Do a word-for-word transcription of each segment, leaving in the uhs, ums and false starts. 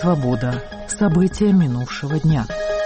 «Свобода». События минувшего дня.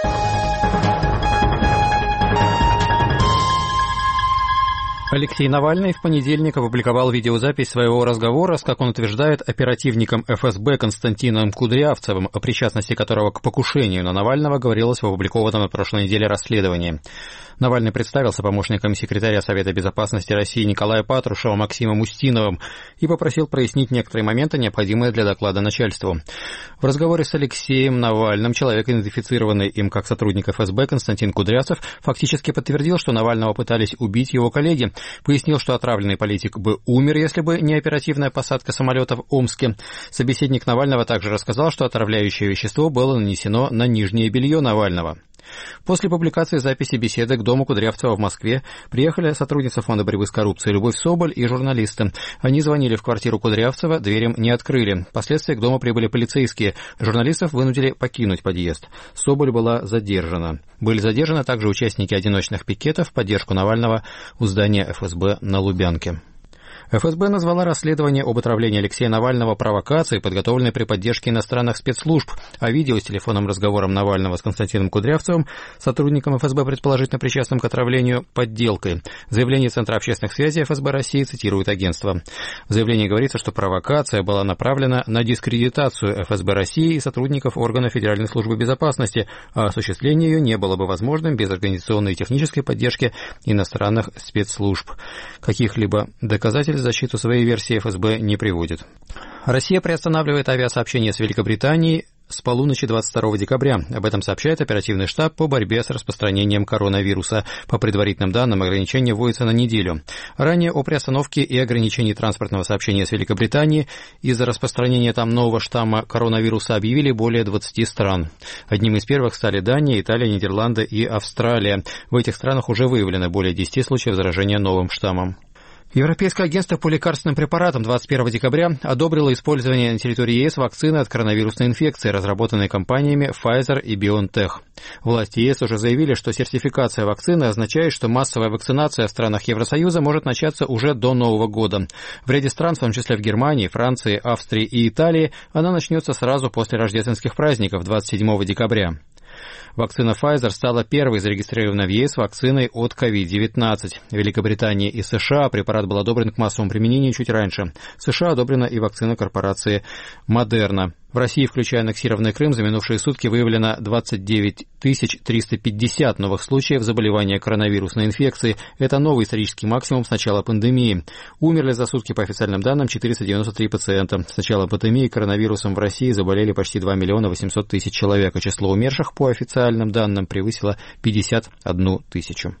Алексей Навальный в понедельник опубликовал видеозапись своего разговора с, как он утверждает, оперативником эф эс бэ Константином Кудрявцевым, о причастности которого к покушению на Навального говорилось в опубликованном на прошлой неделе расследовании. Навальный представился помощником секретаря Совета безопасности России Николая Патрушева Максимом Устиновым и попросил прояснить некоторые моменты, необходимые для доклада начальству. В разговоре с Алексеем Навальным человек, идентифицированный им как сотрудник эф эс бэ Константин Кудрявцев, фактически подтвердил, что Навального пытались убить его коллеги. Пояснил, что отравленный политик бы умер, если бы не оперативная посадка самолета в Омске. Собеседник Навального также рассказал, что отравляющее вещество было нанесено на нижнее белье Навального. После публикации записи беседы к дому Кудрявцева в Москве приехали сотрудница Фонда борьбы с коррупцией Любовь Соболь и журналисты. Они звонили в квартиру Кудрявцева, дверь им не открыли. Впоследствии к дому прибыли полицейские. Журналистов вынудили покинуть подъезд. Соболь была задержана. Были задержаны также участники одиночных пикетов в поддержку Навального у здания эф эс бэ на Лубянке. эф эс бэ назвала расследование об отравлении Алексея Навального провокацией, подготовленной при поддержке иностранных спецслужб, а видео с телефонным разговором Навального с Константином Кудрявцевым, сотрудником эф эс бэ, предположительно причастным к отравлению, подделкой. Заявление Центра общественных связей эф эс бэ России цитирует агентство. В заявлении говорится, что провокация была направлена на дискредитацию эф эс бэ России и сотрудников органов Федеральной службы безопасности, а осуществление ее не было бы возможным без организационной и технической поддержки иностранных спецслужб. Каких-либо доказательств в защиту своей версии эф эс бэ не приводит. Россия приостанавливает авиасообщение с Великобританией с полуночи двадцать второго декабря. Об этом сообщает оперативный штаб по борьбе с распространением коронавируса. По предварительным данным, ограничение вводится на неделю. Ранее о приостановке и ограничении транспортного сообщения с Великобританией из-за распространения там нового штамма коронавируса объявили более двадцати стран. Одним из первых стали Дания, Италия, Нидерланды и Австралия. В этих странах уже выявлено более десяти случаев заражения новым штаммом. Европейское агентство по лекарственным препаратам двадцать первого декабря одобрило использование на территории е эс вакцины от коронавирусной инфекции, разработанной компаниями Pfizer и BioNTech. Власти е эс уже заявили, что сертификация вакцины означает, что массовая вакцинация в странах Евросоюза может начаться уже до Нового года. В ряде стран, в том числе в Германии, Франции, Австрии и Италии, она начнется сразу после рождественских праздников двадцать седьмого декабря. Вакцина Pfizer стала первой зарегистрированной в е эс вакциной от ковид девятнадцать. В Великобритании и США препарат был одобрен к массовому применению чуть раньше. В США одобрена и вакцина корпорации Moderna. В России, включая аннексированный Крым, за минувшие сутки выявлено двадцать девять тысяч триста пятьдесят новых случаев заболевания коронавирусной инфекцией. Это новый исторический максимум с начала пандемии. Умерли за сутки, по официальным данным, четыреста девяносто три пациента. С начала пандемии коронавирусом в России заболели почти два миллиона восемьсот тысяч человек, а число умерших, по официальным данным, превысило пятьдесят одну тысячу.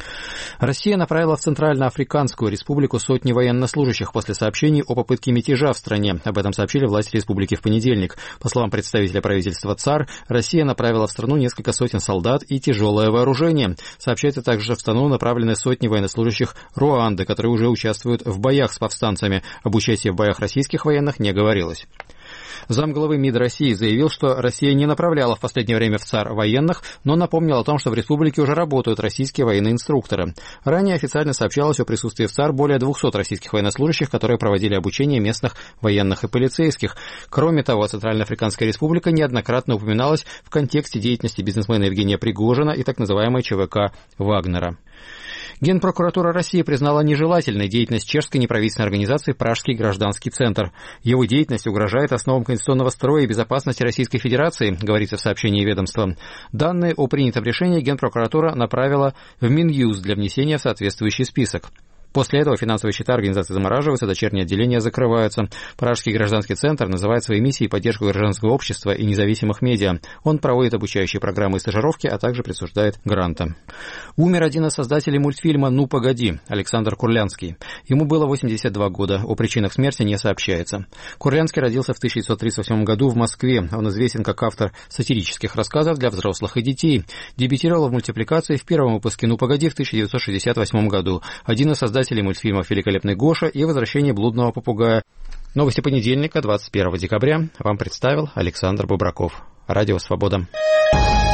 Россия направила в Центральноафриканскую республику сотни военнослужащих после сообщений о попытке мятежа в стране. Об этом сообщили власти республики в понедельник. По словам представителя правительства ЦАР, Россия направила в страну несколько сотен солдат и тяжелое вооружение. Сообщается также, что в страну направлены сотни военнослужащих Руанды, которые уже участвуют в боях с повстанцами. Об участии в боях российских военных не говорилось. Замглавы МИД России заявил, что Россия не направляла в последнее время в ЦАР военных, но напомнил о том, что в республике уже работают российские военные инструкторы. Ранее официально сообщалось о присутствии в ЦАР более двухсот российских военнослужащих, которые проводили обучение местных военных и полицейских. Кроме того, Центральноафриканская республика неоднократно упоминалась в контексте деятельности бизнесмена Евгения Пригожина и так называемой ЧВК Вагнера. Генпрокуратура России признала нежелательной деятельность чешской неправительственной организации «Пражский гражданский центр». Его деятельность угрожает основам конституционного строя и безопасности Российской Федерации, говорится в сообщении ведомства. Данные о принятом решении Генпрокуратура направила в Минюст для внесения в соответствующий список. После этого финансовые счета организации замораживаются, дочерние отделения закрываются. Пражский гражданский центр называет своей миссией поддержку гражданского общества и независимых медиа. Он проводит обучающие программы и стажировки, а также присуждает гранты. Умер один из создателей мультфильма «Ну, погоди» Александр Курлянский. Ему было восемьдесят два года. О причинах смерти не сообщается. Курлянский родился в тысяча девятьсот тридцать восьмом году в Москве. Он известен как автор сатирических рассказов для взрослых и детей. Дебютировал в мультипликации в первом выпуске «Ну, погоди» в тысяча девятьсот шестьдесят восьмом году. Один из создателей мультфильмов «Великолепный Гоша» и «Возвращение блудного попугая». Новости понедельника, двадцать первого декабря, вам представил Александр Бубраков. Радио «Свобода».